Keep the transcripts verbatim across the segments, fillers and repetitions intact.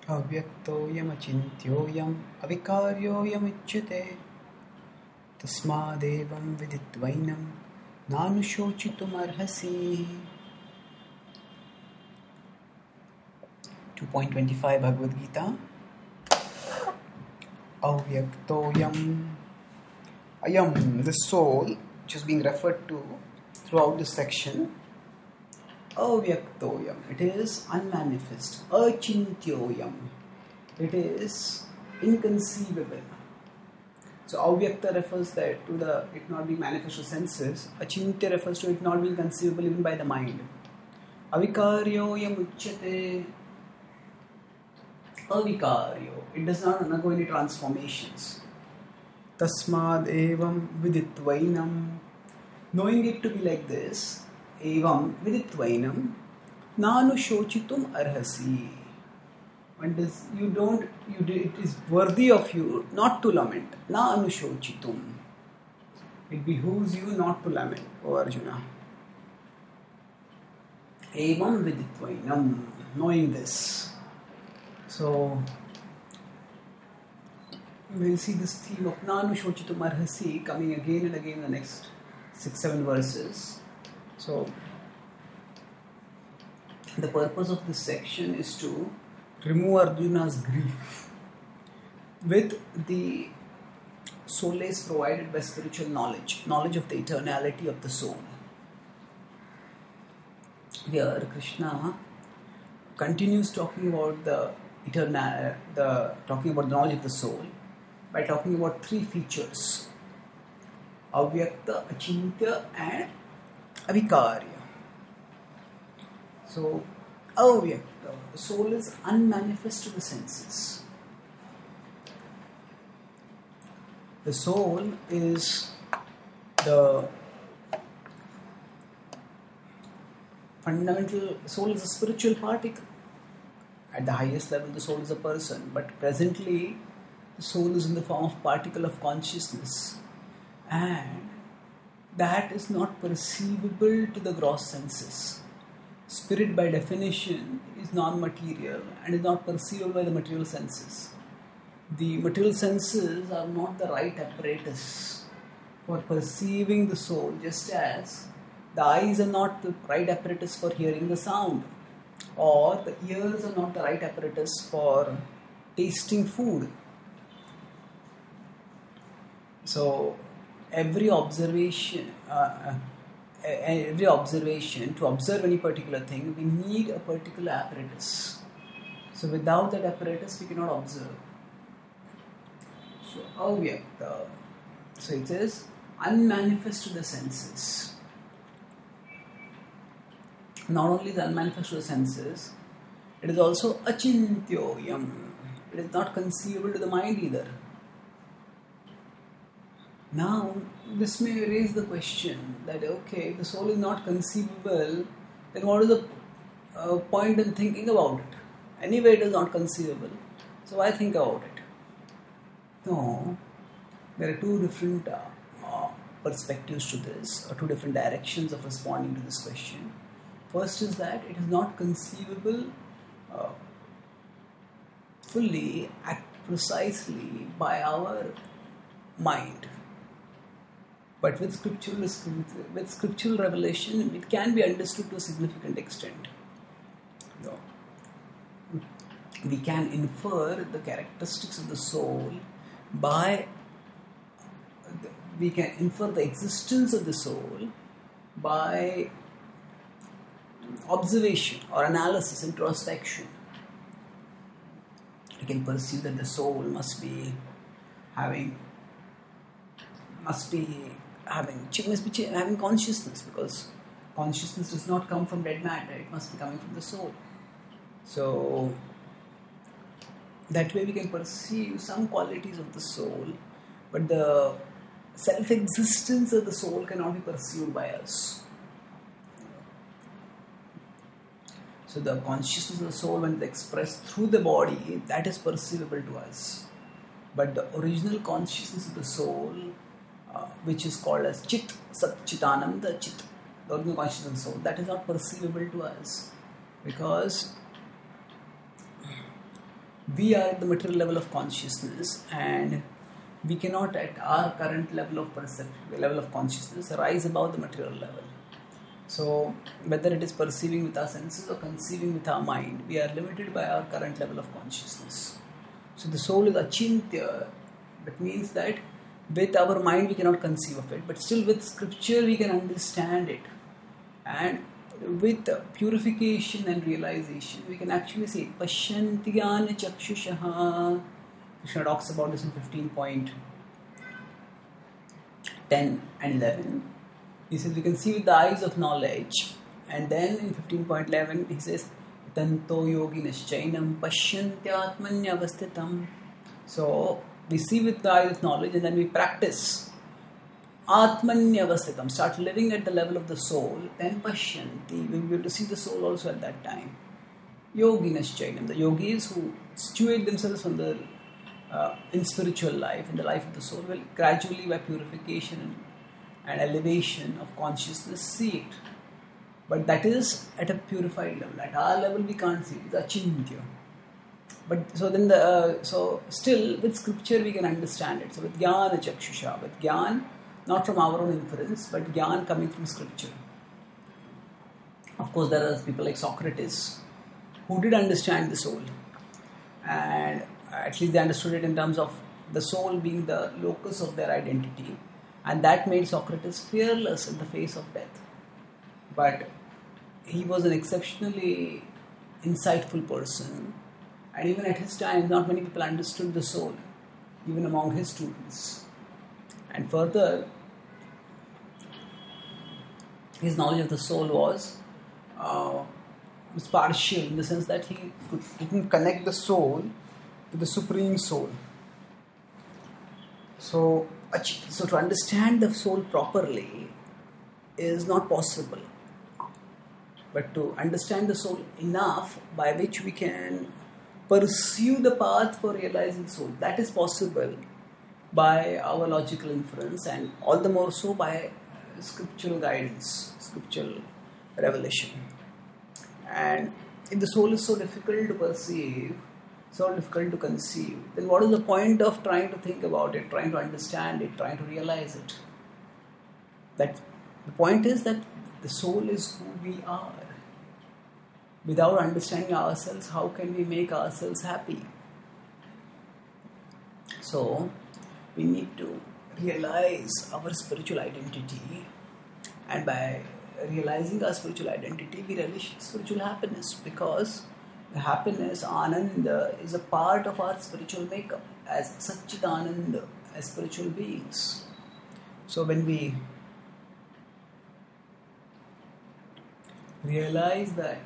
अव्यक्तोऽयमचिन्त्योऽयम् अविकार्योऽयमुच्यते तस्मादेवं विदित्वैनं नानुशोचितुमर्हसि. two point two five Bhagavad Gita. Avyaktoyam. Ayam, the soul, which is being referred to throughout this section. Avyaktoyam, it is unmanifest. Achintyoyam, it is inconceivable. So Avyakta refers that to the it not being manifest to senses. Achintya refers to it not being conceivable even by the mind. Avikaryoyam uchyate. Avikaryo, it does not undergo any transformations. Tasmad evam viditvainam, knowing it to be like this, evam viditvainam, nanu shochitum arhasi. And this, you don't, you it is worthy of you not to lament. Na anushochitum. It behooves you not to lament, O Arjuna. Evam viditvainam, knowing this. So, we'll see this theme of Nanu Shochitum Arhasi coming again and again in the next six, seven verses. So, the purpose of this section is to remove Arjuna's grief with the solace provided by spiritual knowledge, knowledge of the eternality of the soul. Here, Krishna continues talking about the eternal, the talking about the knowledge of the soul by talking about three features: Avyakta, Achintya, and Avikarya. So, Avyakta, the soul is unmanifest to the senses. The soul is the fundamental, soul is a spiritual particle. At the highest level, the soul is a person, but presently, the soul is in the form of particle of consciousness, and that is not perceivable to the gross senses. Spirit, by definition, is non-material and is not perceivable by the material senses. The material senses are not the right apparatus for perceiving the soul, just as the eyes are not the right apparatus for hearing the sound, or the ears are not the right apparatus for tasting food. So, every observation, uh, every observation, to observe any particular thing, we need a particular apparatus. So, without that apparatus, we cannot observe. So, avyakta. So, it is unmanifest to the senses. Not only the unmanifest to the senses, it is also achintyoyam. It is not conceivable to the mind either. Now, this may raise the question that, okay, the soul is not conceivable, then what is the uh, point in thinking about it? Anyway, it is not conceivable, so why think about it? No, there are two different uh, uh, perspectives to this, or two different directions of responding to this question. First is that it is not conceivable uh, fully, act precisely by our mind. But with scriptural, with scriptural revelation, it can be understood to a significant extent. No. We can infer the characteristics of the soul by, we can infer the existence of the soul by observation or analysis, introspection. You can perceive that the soul must be having, must be having, must be having consciousness, because consciousness does not come from dead matter; it must be coming from the soul. So that way we can perceive some qualities of the soul, but the self-existence of the soul cannot be perceived by us. So the consciousness of the soul, when it is expressed through the body, that is perceivable to us. But the original consciousness of the soul, uh, which is called as Chit, Sat Chitananda Chit, the original consciousness of the soul, that is not perceivable to us. Because we are at the material level of consciousness, and we cannot at our current level of perception, level of consciousness, rise above the material level. So whether it is perceiving with our senses or conceiving with our mind, we are limited by our current level of consciousness. So the soul is achintya. That means that with our mind we cannot conceive of it, but still with scripture we can understand it. And with purification and realization, we can actually say Pashyanti Jnana Chakshushaha. Krishna talks about this in fifteen point ten and eleven. He says we can see with the eyes of knowledge, and then in fifteen point eleven he says Tanto yoginaschainam pasyantyatmanyavasthitam. So we see with the eyes of knowledge, and then we practice Atmanyavasthitam, start living at the level of the soul, then Pashyanti, we will be able to see the soul also at that time. Yoginaschainam, the yogis who situate themselves on the, uh, in spiritual life, in the life of the soul, will gradually by purification and elevation of consciousness see it. But that is at a purified level. At our level we can't see it, it's achintya. But so then the, uh, so still with scripture we can understand it. So with jnana chakshusha, with jnana, not from our own inference, but jnana coming from scripture. Of course, there are people like Socrates who did understand the soul, and at least they understood it in terms of the soul being the locus of their identity, and that made Socrates fearless in the face of death. But he was an exceptionally insightful person, and even at his time, not many people understood the soul, even among his students. And further, his knowledge of the soul was uh, was partial in the sense that he could, didn't connect the soul to the supreme soul. So, so to understand the soul properly is not possible. But to understand the soul enough by which we can pursue the path for realizing the soul, that is possible by our logical inference, and all the more so by scriptural guidance, scriptural revelation. And if the soul is so difficult to perceive, so difficult to conceive, then what is the point of trying to think about it, trying to understand it, trying to realize it? That the point is that the soul is who we are. Without understanding ourselves, how can we make ourselves happy? So, we need to realize our spiritual identity, and by realizing our spiritual identity, we relish spiritual happiness, because the happiness, Ananda, is a part of our spiritual makeup as Satchidananda, as spiritual beings. So when we realize that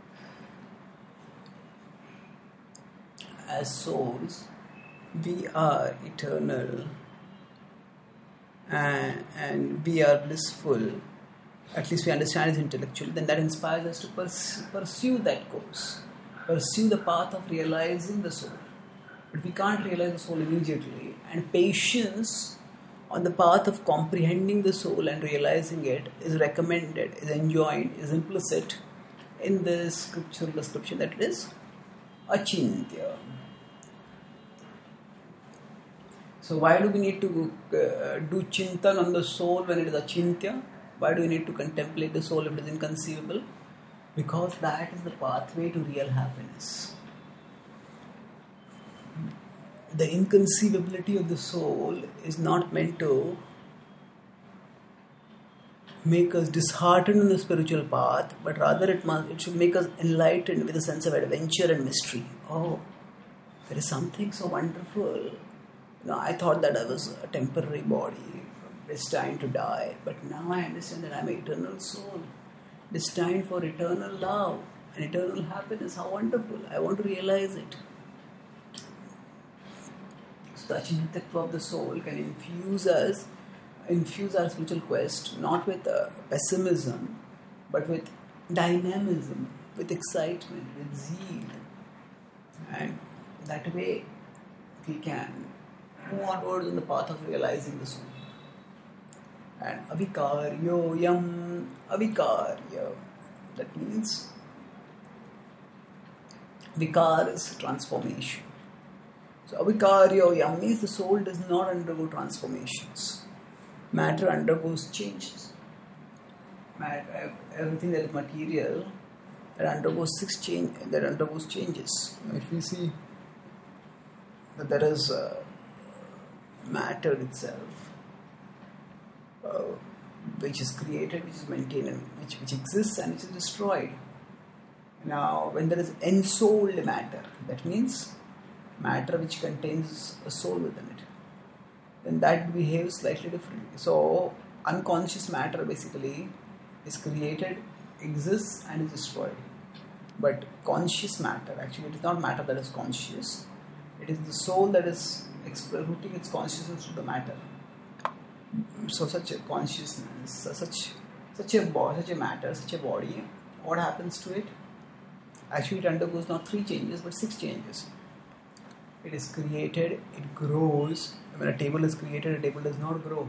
as souls, we are eternal and, and we are blissful, at least we understand it intellectually, then that inspires us to pers- pursue that course, pursue the path of realizing the soul. But we can't realize the soul immediately, and patience on the path of comprehending the soul and realizing it is recommended, is enjoined, is implicit in this scriptural description that it is achintya. So why do we need to uh, do chintan on the soul when it is achintya? Why do we need to contemplate the soul if it is inconceivable? Because that is the pathway to real happiness. The inconceivability of the soul is not meant to make us disheartened in the spiritual path, but rather it must, it should make us enlightened with a sense of adventure and mystery. Oh, there is something so wonderful. You know, I thought that I was a temporary body, destined to die, but now I understand that I am an eternal soul, destined for eternal love and eternal happiness. How wonderful! I want to realize it. So the achintatva of the soul can infuse us, infuse our spiritual quest, not with uh, pessimism, but with dynamism, with excitement, with zeal. And that way we can move onwards on the path of realizing the soul. And avikaryo yam avikarya. That means vikar is transformation. So avikaryoyam means the soul does not undergo transformations. Matter undergoes changes. Matter, everything that is material that undergoes six change that undergoes changes. If we see that there is uh, matter itself, uh, which is created, which is maintained, which, which exists and which is destroyed. Now, when there is ensouled matter, that means matter which contains a soul within it, then that behaves slightly differently. So, unconscious matter basically is created, exists and is destroyed. But conscious matter, actually it is not matter that is conscious, it is the soul that is routing its consciousness to the matter. So such a consciousness, such such a body, such a matter, such a body, what happens to it? Actually it undergoes not three changes but six changes. It is created, it grows. When a table is created, a table does not grow.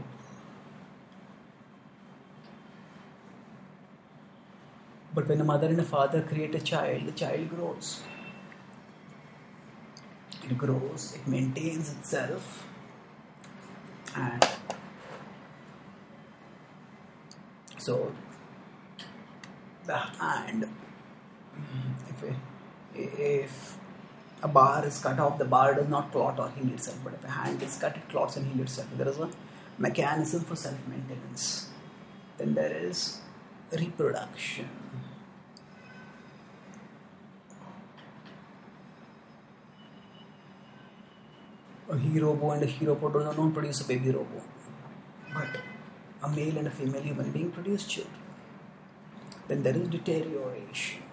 But when a mother and a father create a child, the child grows. It grows, it maintains itself, and so the hand, if a, if a bar is cut off, the bar does not clot or heal itself, but if a hand is cut, it clots and heals itself. There is a mechanism for self-maintenance. Then there is reproduction. A he robo and a he robo do not produce a baby robo, but a male and a female human being produce children. Then there is deterioration,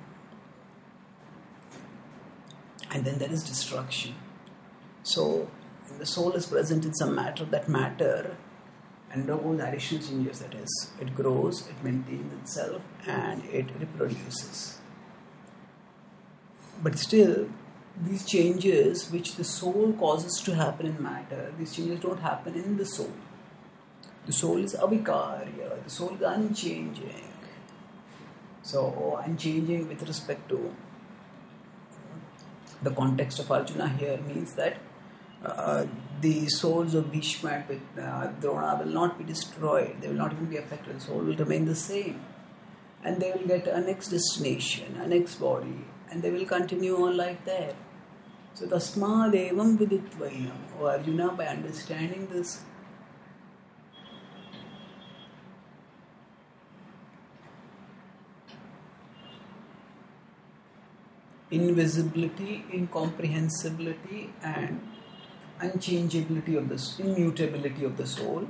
and then there is destruction. So the soul is present in some matter. That matter undergoes additional changes. That is, it grows, it maintains itself, and it reproduces. But still, these changes which the soul causes to happen in matter, these changes don't happen in the soul. The soul is avikarya, the soul is unchanging. So, unchanging with respect to the context of Arjuna here means that uh, the souls of Bhishma and uh, Drona will not be destroyed, they will not even be affected, the soul will remain the same. And they will get a next destination, a next body, and they will continue on like that. So, tasmad evam viditvainam. O Arjuna, by understanding this, invisibility, incomprehensibility, and unchangeability of the immutability of the soul.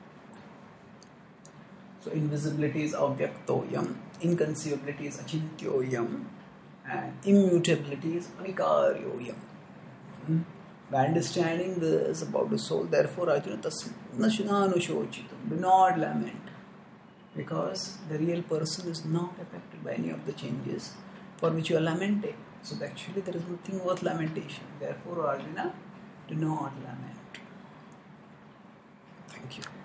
So, invisibility is avyaktoyam, inconceivability is achintyoyam, and immutability is avikaryoyam. By understanding this about the soul, therefore, Arjuna, tasnashinanushochitam, do not lament, because the real person is not affected by any of the changes for which you are lamenting. So, actually, there is nothing worth lamentation. Therefore, Arjuna, do not lament. Thank you.